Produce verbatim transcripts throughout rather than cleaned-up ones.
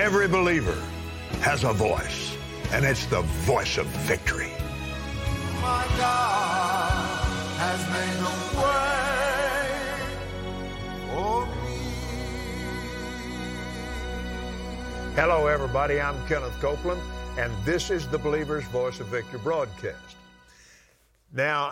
Every believer has a voice, and it's the voice of victory. My God has made a way for me. Hello, everybody. I'm Kenneth Copeland, and this is the Believer's Voice of Victory broadcast. Now,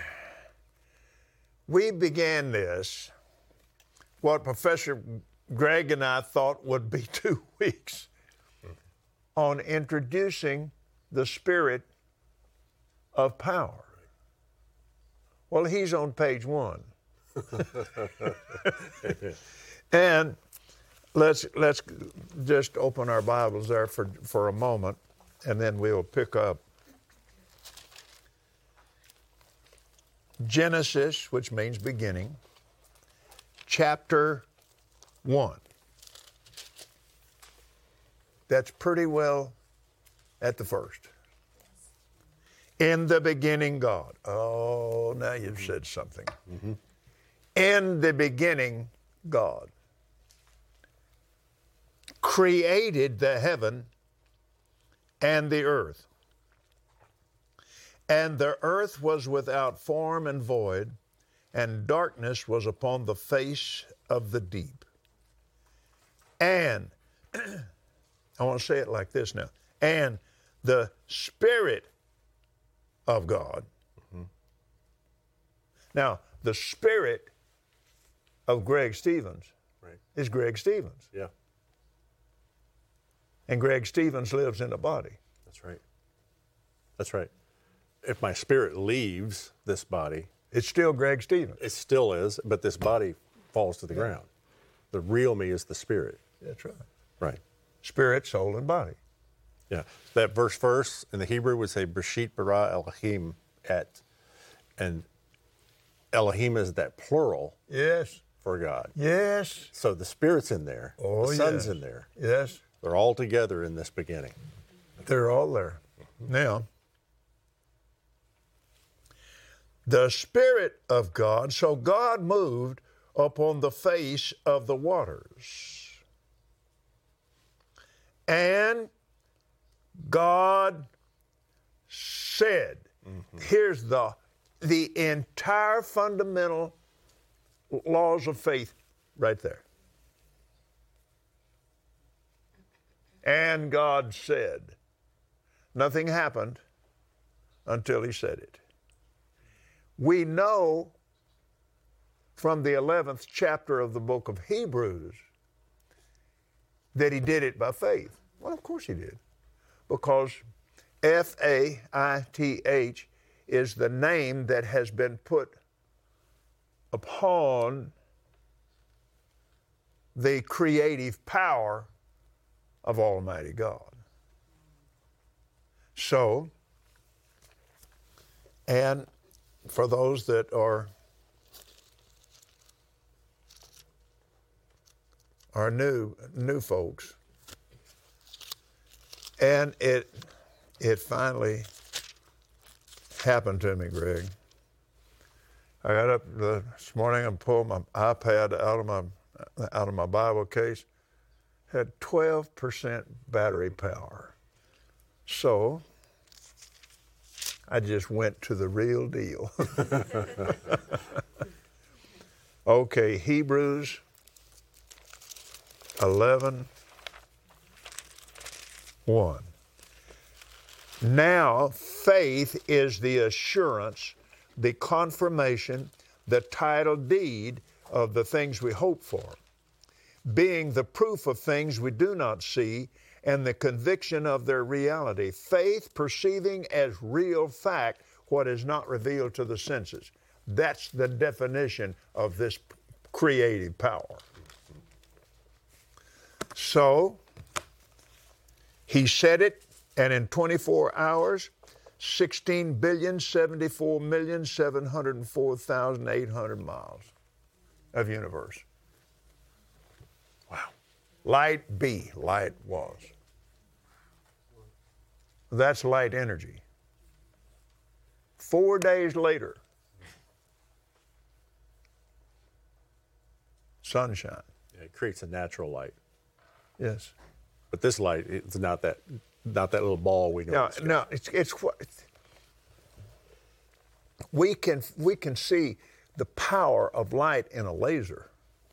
we began this, what Professor Greg and I thought would be two weeks, on introducing the spirit of power. Well, he's on page one. And let's let's just open our Bibles there for, for a moment, and then we'll pick up Genesis, which means beginning, chapter one. That's pretty well at the first. In the beginning, God. Oh, now you've said something. Mm-hmm. In the beginning, God created the heaven and the earth. And the earth was without form and void, and darkness was upon the face of the deep. And, I want to say it like this now, and the Spirit of God. Mm-hmm. Now, the Spirit of Greg Stevens right. is Greg Stevens. Yeah. And Greg Stevens lives in a body. That's right. That's right. If my spirit leaves this body, it's still Greg Stevens. It still is, but this body falls to the yeah. ground. The real me is the spirit. That's right. Right. Spirit, soul, and body. Yeah. That verse first in the Hebrew would say Bereshit bara Elohim et. And Elohim is that plural. Yes. For God. Yes. So the Spirit's in there. Oh, the Son's yes. in there. Yes. They're all together in this beginning. They're all there. Mm-hmm. Now, the Spirit of God, so God moved upon the face of the waters. And God said, mm-hmm. here's the, the entire fundamental laws of faith right there. And God said, nothing happened until he said it. We know from the eleventh chapter of the book of Hebrews that he did it by faith. Well, of course he did. Because F A I T H is the name that has been put upon the creative power of Almighty God. So, and for those that are are new new folks, and it it finally happened to me, Greg. I got up this morning and pulled my iPad out of my out of my Bible case. Had twelve percent battery power. So I just went to the real deal. Okay, Hebrews eleven one. Now, faith is the assurance, the confirmation, the title deed of the things we hope for, being the proof of things we do not see and the conviction of their reality. Faith perceiving as real fact what is not revealed to the senses. That's the definition of this creative power. So, he said it, and in twenty-four hours, sixteen billion, seventy-four million, seven hundred four thousand, eight hundred miles of universe. Wow. Light B, light was. That's light energy. Four days later, sunshine. Yeah, it creates a natural light. Yes. But this light, it's not that, not that little ball we know. No, it's got. no, it's it's what we can we can see the power of light in a laser.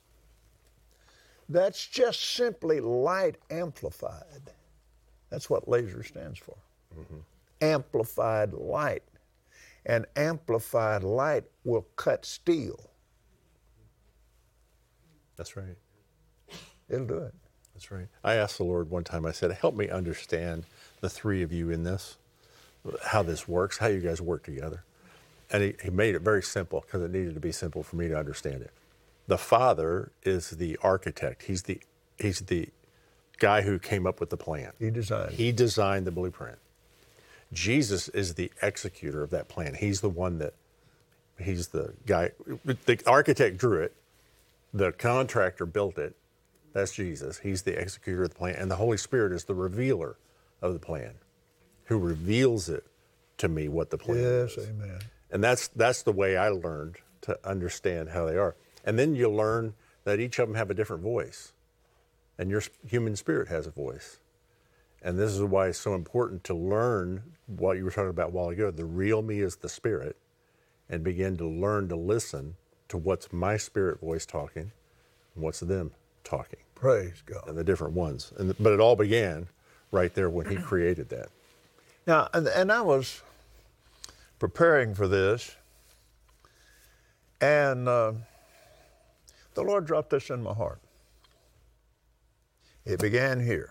That's just simply light amplified. That's what laser stands for. Mm-hmm. Amplified light. And amplified light will cut steel. That's right. It'll do it. That's right. I asked the Lord one time, I said, help me understand the three of you in this, how this works, how you guys work together. And he, he made it very simple because it needed to be simple for me to understand it. The Father is the architect. He's the he's the guy who came up with the plan. He designed. He designed the blueprint. Jesus is the executor of that plan. He's the one that, he's the guy, the architect drew it, the contractor built it. That's Jesus. He's the executor of the plan. And the Holy Spirit is the revealer of the plan, who reveals it to me what the plan yes, is. Amen. And that's that's the way I learned to understand how they are. And then you learn that each of them have a different voice. And your human spirit has a voice. And this is why it's so important to learn what you were talking about a while ago. The real me is the spirit, and begin to learn to listen to what's my spirit voice talking and what's them talking. Praise God. And the different ones. And, but it all began right there when he created that. Now, and, and I was preparing for this, and uh, the Lord dropped this in my heart. It began here.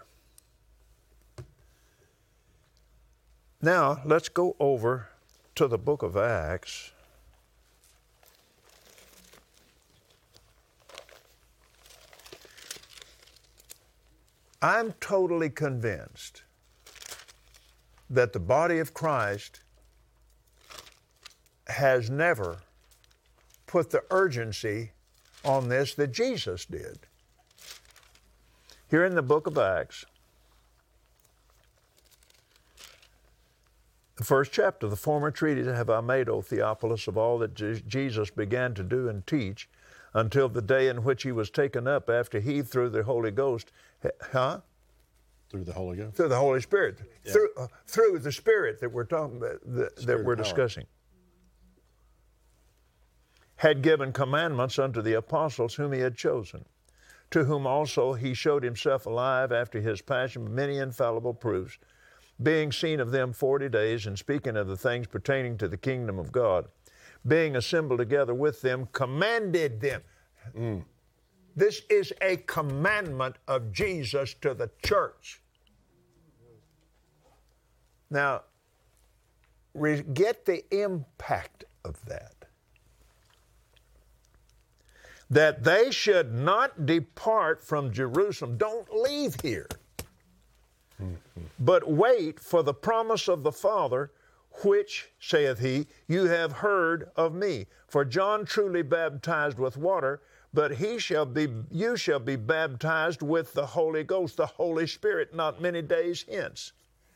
Now, let's go over to the book of Acts. I'm totally convinced that the body of Christ has never put the urgency on this that Jesus did. Here in the book of Acts, the first chapter, the former treatise have I made, O Theophilus, of all that Je- Jesus began to do and teach until the day in which he was taken up after he, through the Holy Ghost, huh? Through the Holy Ghost? Through the Holy Spirit. Yeah. Through, uh, through the Spirit that we're talking about, the, that we're power. discussing. Had given commandments unto the apostles whom he had chosen, to whom also he showed himself alive after his passion, many infallible proofs, being seen of them forty days, and speaking of the things pertaining to the kingdom of God, being assembled together with them, commanded them. Mm. This is a commandment of Jesus to the church. Now, re- get the impact of that. That they should not depart from Jerusalem. Don't leave here. Mm-hmm. But wait for the promise of the Father, which, saith he, you have heard of me. For John truly baptized with water, but he shall be, you shall be baptized with the Holy Ghost, the Holy Spirit, not many days hence.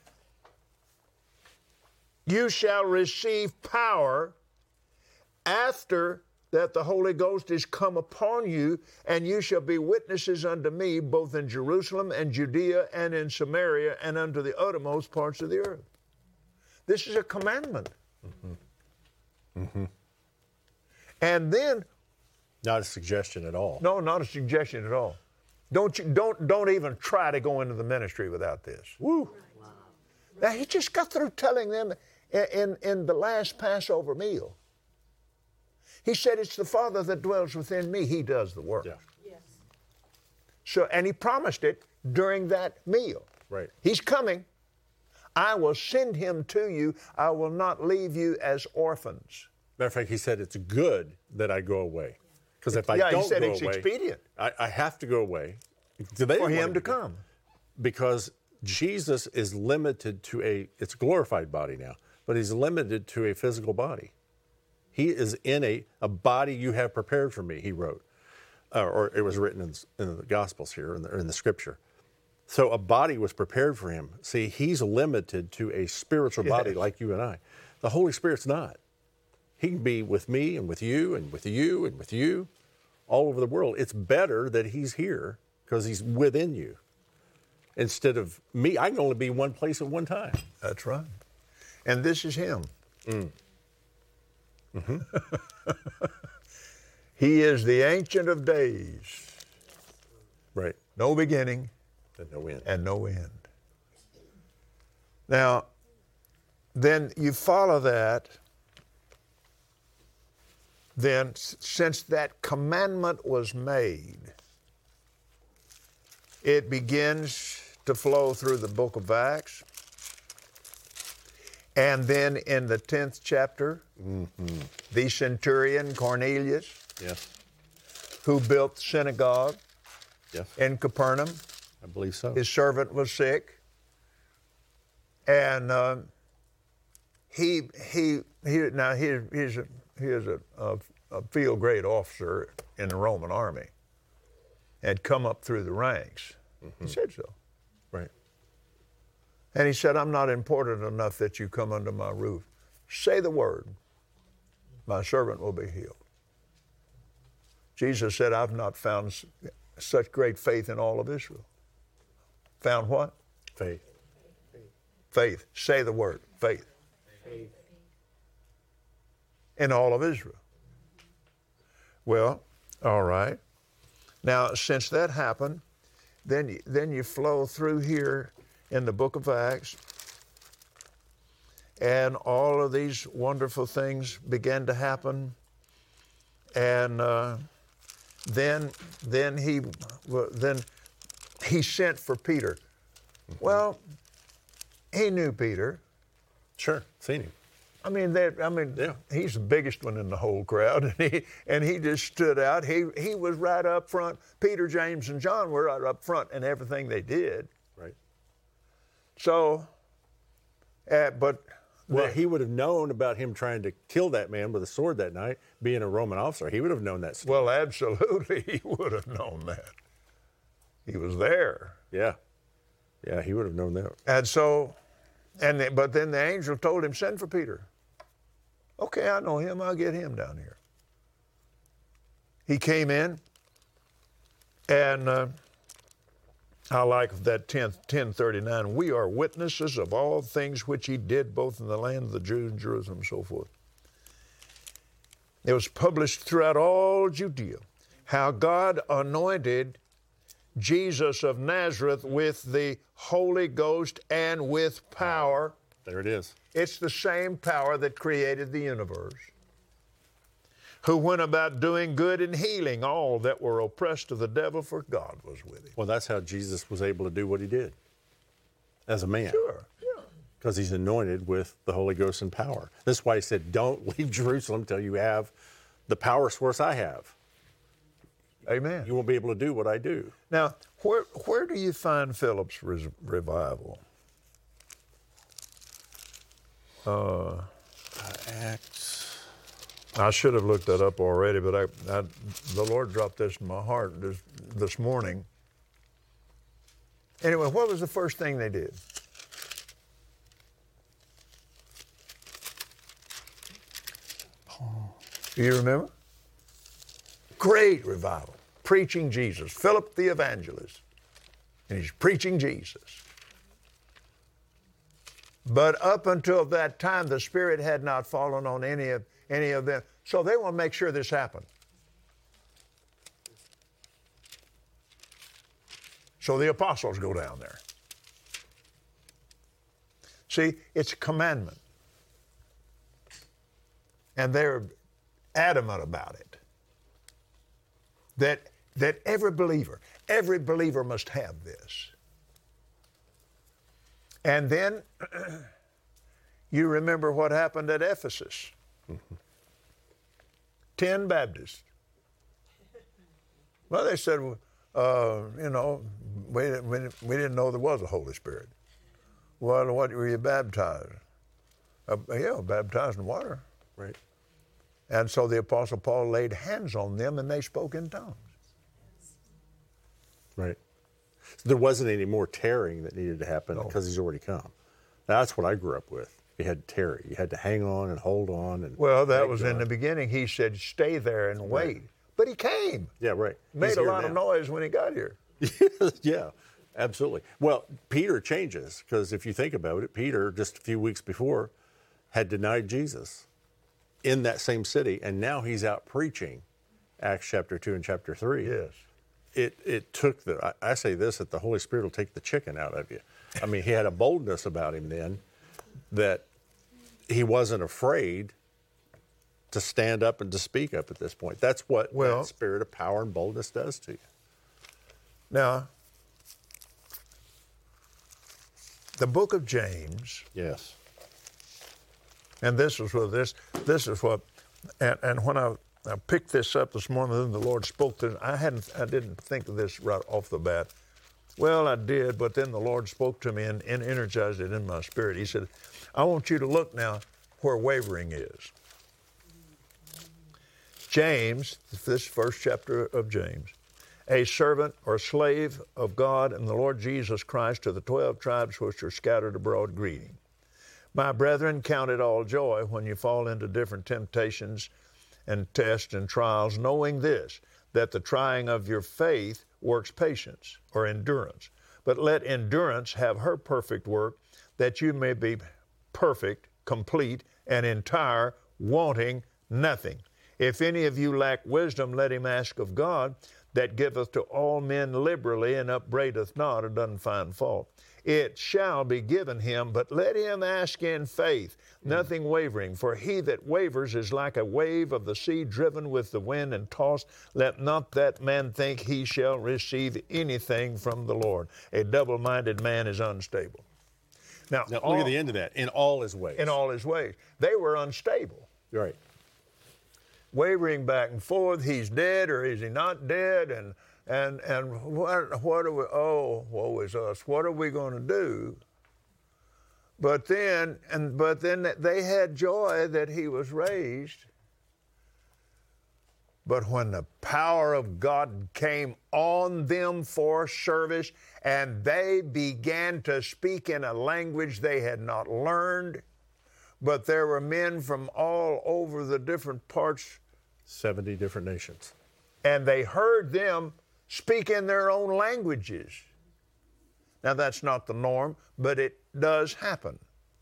You shall receive power after that the Holy Ghost is come upon you, and you shall be witnesses unto me both in Jerusalem and Judea and in Samaria and unto the uttermost parts of the earth. This is a commandment. Mm-hmm. Mm-hmm. And then, not a suggestion at all. No, not a suggestion at all. Don't you don't don't even try to go into the ministry without this. Woo! Wow. Now he just got through telling them in, in, in the last Passover meal. He said, it's the Father that dwells within me. He does the work. Yeah. Yes. So, and he promised it during that meal. Right. He's coming. I will send him to you. I will not leave you as orphans. Matter of fact, he said, it's good that I go away. Because if I yeah, don't he said go it's away, expedient. I, I have to go away. Do they For want him to me go? come. Because Jesus is limited to a, it's a glorified body now, but he's limited to a physical body. He is in a, a body you have prepared for me, he wrote. Uh, or it was written in, in the Gospels here, in the, in the Scripture. So a body was prepared for him. See, he's limited to a spiritual Yes. body like you and I. The Holy Spirit's not. He can be with me and with you and with you and with you all over the world. It's better that he's here because he's within you. Instead of me, I can only be one place at one time. That's right. And this is him. Mm. Mm-hmm. He is the Ancient of Days. Right. No beginning And no end. and no end. Now, then you follow that, then since that commandment was made, it begins to flow through the book of Acts. And then in the tenth chapter, Mm-hmm. the centurion Cornelius, Yes. who built the synagogue Yes. in Capernaum, I believe so. his servant was sick, and uh, he he he now he he's a, he is a, a, a field grade officer in the Roman army, had come up through the ranks. Mm-hmm. He said so, Right. and he said, "I'm not important enough that you come under my roof. Say the word, my servant will be healed." Jesus said, "I've not found s- such great faith in all of Israel." Found what? Faith. Faith. Say the word. Faith. Faith. In all of Israel. Well, all right. Now, since that happened, then you, then you flow through here in the book of Acts, and all of these wonderful things began to happen, and uh, then then he well, then he sent for Peter. Mm-hmm. Well, he knew Peter. Sure. Seen him. I mean, they, I mean, Yeah. he's the biggest one in the whole crowd, and he and he just stood out. He he was right up front. Peter, James, and John were right up front in everything they did. Right. So, uh, but Well, the- he would have known about him trying to kill that man with a sword that night, being a Roman officer. He would have known that story. well, absolutely, he would have known that. He was there, Yeah. Yeah, he would have known that. and so, and the, but then the angel told him, "Send for Peter." Okay, I know him. I'll get him down here. He came in, and uh, I like that tenth, ten thirty-nine. We are witnesses of all things which he did, both in the land of the Jews and Jerusalem, and so forth. It was published throughout all Judea, how God anointed Jesus of Nazareth with the Holy Ghost and with power. There it is. It's the same power that created the universe, who went about doing good and healing all that were oppressed of the devil, for God was with him. Well, that's how Jesus was able to do what he did as a man. Sure, yeah. Because he's anointed with the Holy Ghost and power. That's why he said, don't leave Jerusalem till you have the power source I have. Amen. You won't be able to do what I do. Now, where where do you find Philip's res- revival? Uh, Acts. I should have looked that up already, but I, I the Lord dropped this in my heart this, this morning. Anyway, what was the first thing they did? Do you remember? Great revival. Preaching Jesus. Philip the evangelist. And he's preaching Jesus. But up until that time, the Spirit had not fallen on any of any of them. So they want to make sure this happened. So the apostles go down there. See, it's a commandment. And they're adamant about it. That, that every believer, every believer must have this. And then you remember what happened at Ephesus. Mm-hmm. Ten Baptists. Well, they said, uh, you know, we didn't, we, didn't, we didn't know there was a Holy Spirit. Well, what were you baptized? Uh, yeah, baptized in water. Right. And so the Apostle Paul laid hands on them and they spoke in tongues. Right. There wasn't any more tearing that needed to happen No. because he's already come. That's what I grew up with. You had to tarry. You had to hang on and hold on. And Well, that thank was in God. the beginning. He said, stay there and wait. But he came. Yeah, right. Made He's a here lot of now. noise when he got here. Yeah. Absolutely. Well, Peter changes, because if you think about it, Peter, just a few weeks before, had denied Jesus in that same city, and now he's out preaching, Acts chapter two and chapter three. Yes. It it took the, I, I say this, that the Holy Spirit will take the chicken out of you. I mean, he had a boldness about him then that he wasn't afraid to stand up and to speak up at this point. That's what Well, that spirit of power and boldness does to you. Now, the book of James, Yes. and this is what this this is what, and, and when I, I picked this up this morning, then the Lord spoke to me. I hadn't, I didn't think of this right off the bat. Well, I did, but then the Lord spoke to me and, and energized it in my spirit. He said, "I want you to look now where wavering is." James, this first chapter of James, a servant or slave of God and the Lord Jesus Christ to the twelve tribes which are scattered abroad, greeting. My brethren, count it all joy when you fall into different temptations and tests and trials, knowing this, that the trying of your faith works patience or endurance. But let endurance have her perfect work, that you may be perfect, complete, and entire, wanting nothing. If any of you lack wisdom, let him ask of God, that giveth to all men liberally and upbraideth not, or doesn't find fault. It shall be given him, but let him ask in faith, nothing wavering. For he that wavers is like a wave of the sea driven with the wind and tossed. Let not that man think he shall receive anything from the Lord. A double-minded man is unstable. Now, Now, all, look at the end of that. In all his ways. in all his ways. They were unstable. Right. Wavering back and forth, he's dead or is he not dead, and and and what what are we? Oh, woe is us! What are we going to do? But then and but then they had joy that he was raised. But when the power of God came on them for service, and they began to speak in a language they had not learned. But there were men from all over the different parts, seventy different nations. and they heard them speak in their own languages. Now, that's not the norm, but it does happen.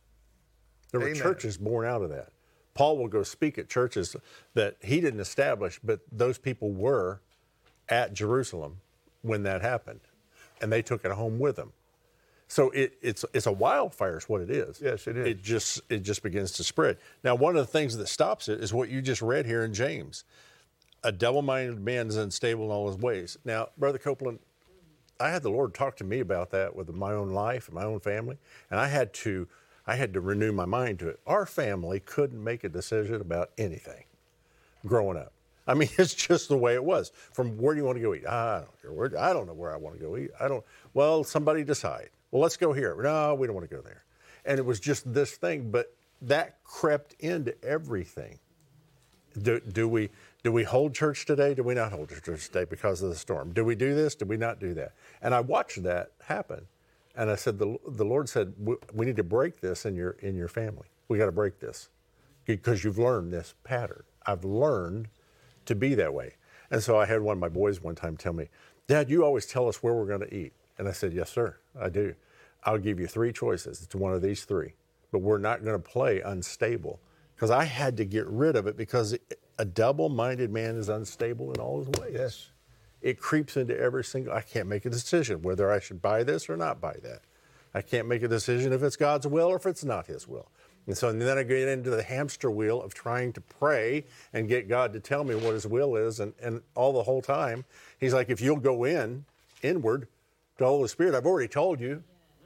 There were Amen. churches born out of that. Paul will go speak at churches that he didn't establish, but those people were at Jerusalem when that happened, and they took it home with them. So it, it's it's a wildfire is what it is. Yes, it is. It just it just begins to spread. Now, one of the things that stops it is what you just read here in James. A double-minded man is unstable in all his ways. Now, Brother Copeland, I had the Lord talk to me about that with my own life and my own family, and I had to I had to renew my mind to it. Our family couldn't make a decision about anything growing up. I mean, it's just the way it was. From where do you want to go eat? I don't care. Where, I don't know where I want to go eat. I don't. Well, somebody decide. Well, let's go here. No, we don't want to go there. And it was just this thing, but that crept into everything. Do, do we do we hold church today? Do we not hold church today because of the storm? Do we do this? Do we not do that? And I watched that happen. And I said, the, the Lord said, we, we need to break this in your in your family. We got to break this because you've learned this pattern. I've learned to be that way. And so I had one of my boys one time tell me, Dad, you always tell us where we're going to eat. And I said, yes, sir, I do. I'll give you three choices. It's one of these three. But we're not going to play unstable. Because I had to get rid of it because a double-minded man is unstable in all his ways. Yes. It creeps into every single, I can't make a decision whether I should buy this or not buy that. I can't make a decision if it's God's will or if it's not his will. And so and then I get into the hamster wheel of trying to pray and get God to tell me what his will is. And, and all the whole time, he's like, if you'll go in, inward, to the Holy Spirit, I've already told you.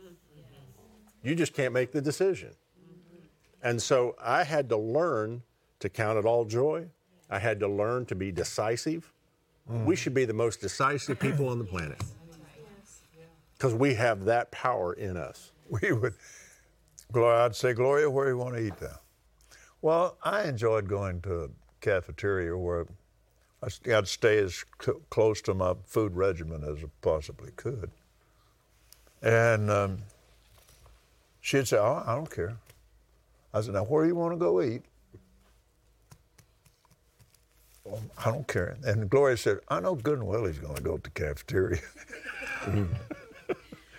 You just can't make the decision. And so I had to learn to count it all joy. I had to learn to be decisive. Mm. We should be the most decisive people on the planet because we have that power in us. We would, Gloria, I'd say, Gloria, where do you want to eat now? Well, I enjoyed going to a cafeteria where I'd stay as cl- close to my food regimen as I possibly could. And um, she'd say, oh, I don't care. I said, now, where do you want to go eat? Well, I don't care. And Gloria said, I know good and well he's going to go to the cafeteria.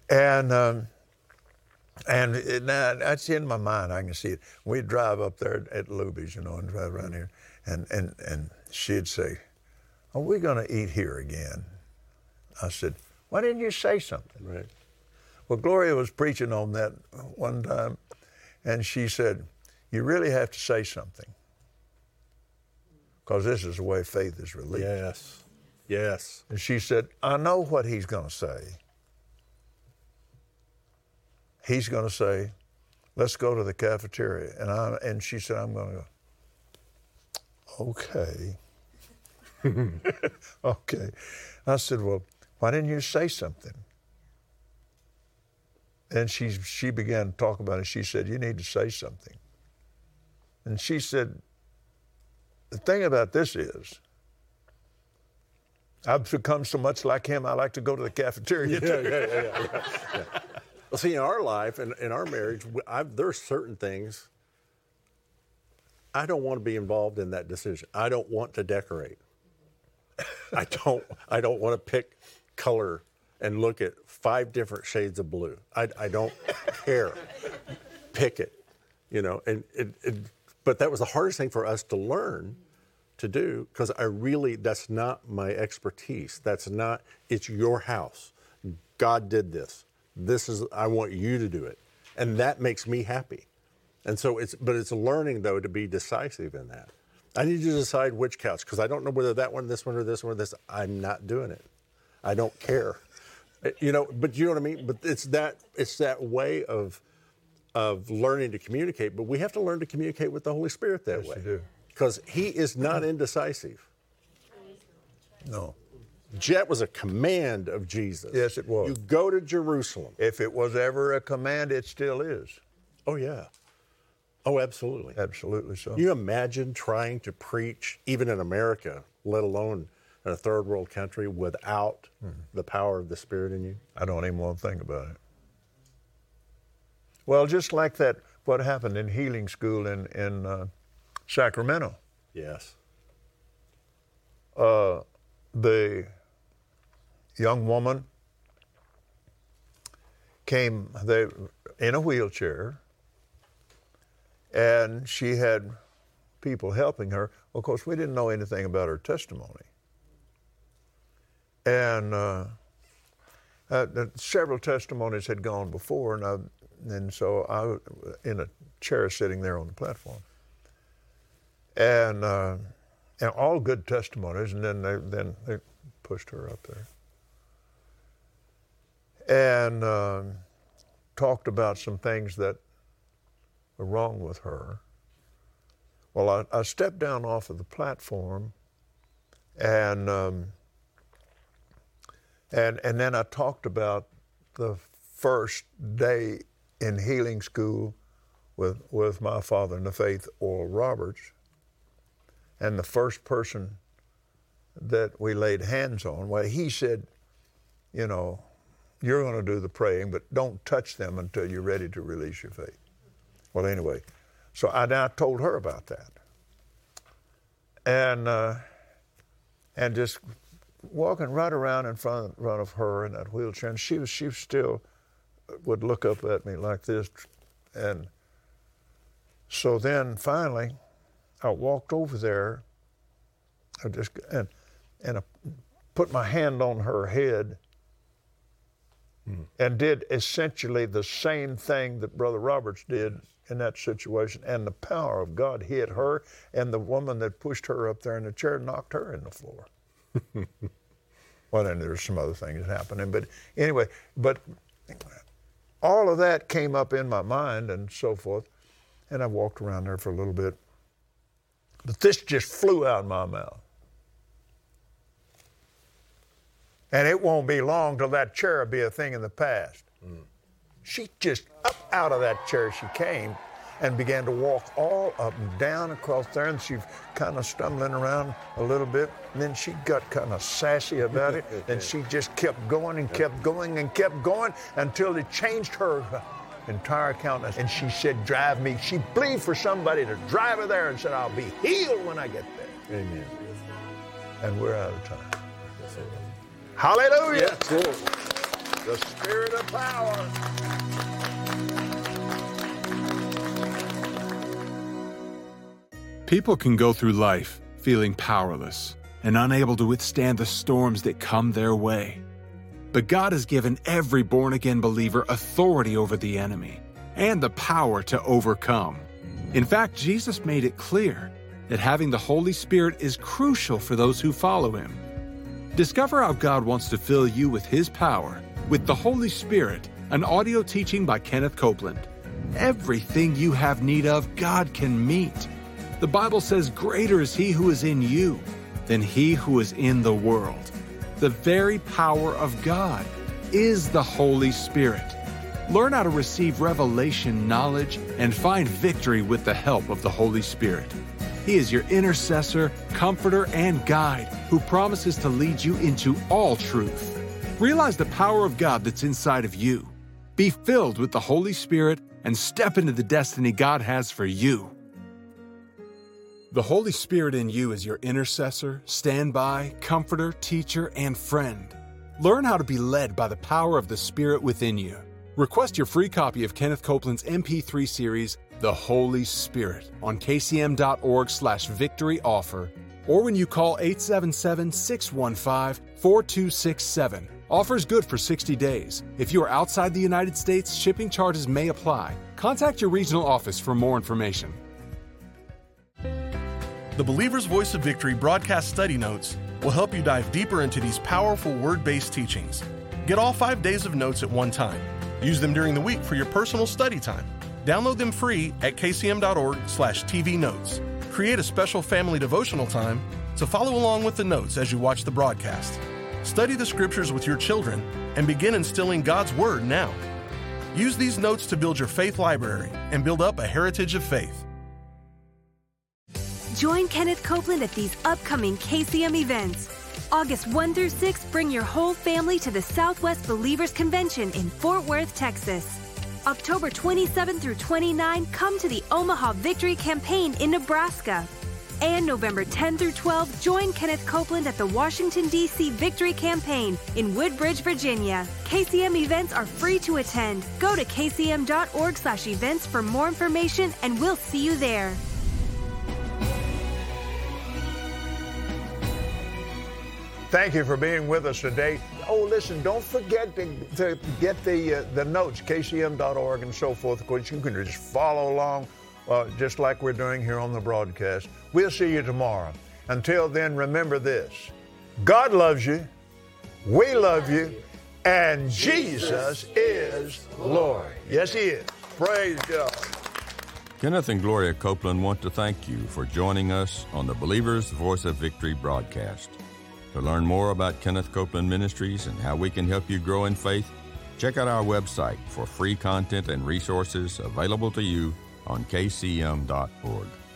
And um, and it, now that's in my mind. I can see it. We'd drive up there at Luby's, you know, and drive around here, and and and she'd say, "Are we going to eat here again?" I said, "Why didn't you say something?" Right. Well, Gloria was preaching on that one time, and she said, "You really have to say something, because this is the way faith is released." Yes. Yes. And she said, "I know what he's going to say. He's going to say, let's go to the cafeteria." And I and she said, "I'm going to go, okay." Okay. I said, "Well, why didn't you say something?" And she she began to talk about it. She said, "You need to say something." And she said, "The thing about this is, I've become so much like him, I like to go to the cafeteria." Yeah, yeah, yeah, yeah, yeah. Well, see, in our life, in, in our marriage, I've, there are certain things I don't want to be involved in that decision. I don't want to decorate. I don't. I don't want to pick color and look at five different shades of blue. I, I don't care. Pick it, you know. And it, it, but that was the hardest thing for us to learn to do, because I really, that's not my expertise. That's not. It's your house. God did this. This is. I want you to do it, and that makes me happy. And so it's. But it's learning though to be decisive in that. I need you to decide which couch, because I don't know whether that one, this one, or this one, or this. I'm not doing it. I don't care. You know, but you know what I mean? But it's that it's that way of of learning to communicate, but we have to learn to communicate with the Holy Spirit that Yes, way. you do. Because he is not indecisive. No. Jet was a command of Jesus. Yes, it was. You go to Jerusalem. If it was ever a command, it still is. Oh, yeah. Oh, absolutely. Absolutely so. Can you imagine trying to preach, even in America, let alone in a third world country, without mm-hmm. the power of the Spirit in you? I don't even want to think about it. Well, just like that, what happened in healing school in, in uh, Sacramento. Yes. Uh, the young woman came they, in a wheelchair, and she had people helping her. Of course, we didn't know anything about her testimony. And uh, uh, several testimonies had gone before, and, I, and so I was in a chair sitting there on the platform. And, uh, and all good testimonies, and then they, then they pushed her up there. And uh, talked about some things that were wrong with her. Well, I, I stepped down off of the platform, and um, and and then I talked about the first day in healing school with with my father in the faith, Oral Roberts, and the first person that we laid hands on. Well, he said, you know, you're going to do the praying, but don't touch them until you're ready to release your faith. Well, anyway, so I now told her about that, and uh, and just walking right around in front, front of her in that wheelchair, and she was she still would look up at me like this, and so then finally, I walked over there, I just and and I put my hand on her head. Mm. And did essentially the same thing that Brother Roberts did in that situation, and the power of God hit her, and the woman that pushed her up there in the chair knocked her in the floor. Well, then there's some other things happening, but anyway, but all of that came up in my mind and so forth, and I walked around there for a little bit, but this just flew out of my mouth. And it won't be long till that chair will be a thing in the past. Mm. She just up out of that chair she came and began to walk all up and down across there, and she was kind of stumbling around a little bit. And then she got kind of sassy about it, and she just kept going and kept going and kept going until it changed her entire countenance. And she said, drive me. She believed for somebody to drive her there and said, I'll be healed when I get there. Amen. And we're out of time. Hallelujah. Yeah, cool. the Spirit of power. People can go through life feeling powerless and unable to withstand the storms that come their way. But God has given every born-again believer authority over the enemy and the power to overcome. In fact, Jesus made it clear that having the Holy Spirit is crucial for those who follow Him. Discover how God wants to fill you with His power with the Holy Spirit, an audio teaching by Kenneth Copeland. Everything you have need of, God can meet. The Bible says, "Greater is He who is in you than he who is in the world." The very power of God is the Holy Spirit. Learn how to receive revelation knowledge and find victory with the help of the Holy Spirit. He is your intercessor, comforter, and guide who promises to lead you into all truth. Realize the power of God that's inside of you. Be filled with the Holy Spirit and step into the destiny God has for you. The Holy Spirit in you is your intercessor, standby, comforter, teacher, and friend. Learn how to be led by the power of the Spirit within you. Request your free copy of Kenneth Copeland's M P three series, The Holy Spirit, on kcm.org slash victory offer, or when you call eight seven seven, six one five, four two six seven. Offers good for sixty days. If you are outside the United States, shipping charges may apply. Contact your regional office for more information. The Believer's Voice of Victory broadcast study notes will help you dive deeper into these powerful word-based teachings. Get all five days of notes at one time. Use them during the week for your personal study time. Download them free at kcm.org slash TV notes. Create a special family devotional time to follow along with the notes as you watch the broadcast. Study the scriptures with your children and begin instilling God's Word now. Use these notes to build your faith library and build up a heritage of faith. Join Kenneth Copeland at these upcoming K C M events. August first through sixth, bring your whole family to the Southwest Believers Convention in Fort Worth, Texas. October twenty-seventh through twenty-ninth, come to the Omaha Victory Campaign in Nebraska. And November tenth through twelfth, join Kenneth Copeland at the Washington, D C Victory Campaign in Woodbridge, Virginia. K C M events are free to attend. Go to kcm.org slash events for more information, and we'll see you there. Thank you for being with us today. Oh, listen, don't forget to, to get the uh, the notes, k c m dot org and so forth. Of course, you can just follow along uh, just like we're doing here on the broadcast. We'll see you tomorrow. Until then, remember this. God loves you, we love you, and Jesus is Lord. Yes, He is. Praise God. Kenneth and Gloria Copeland want to thank you for joining us on the Believer's Voice of Victory broadcast. To learn more about Kenneth Copeland Ministries and how we can help you grow in faith, check out our website for free content and resources available to you on k c m dot org.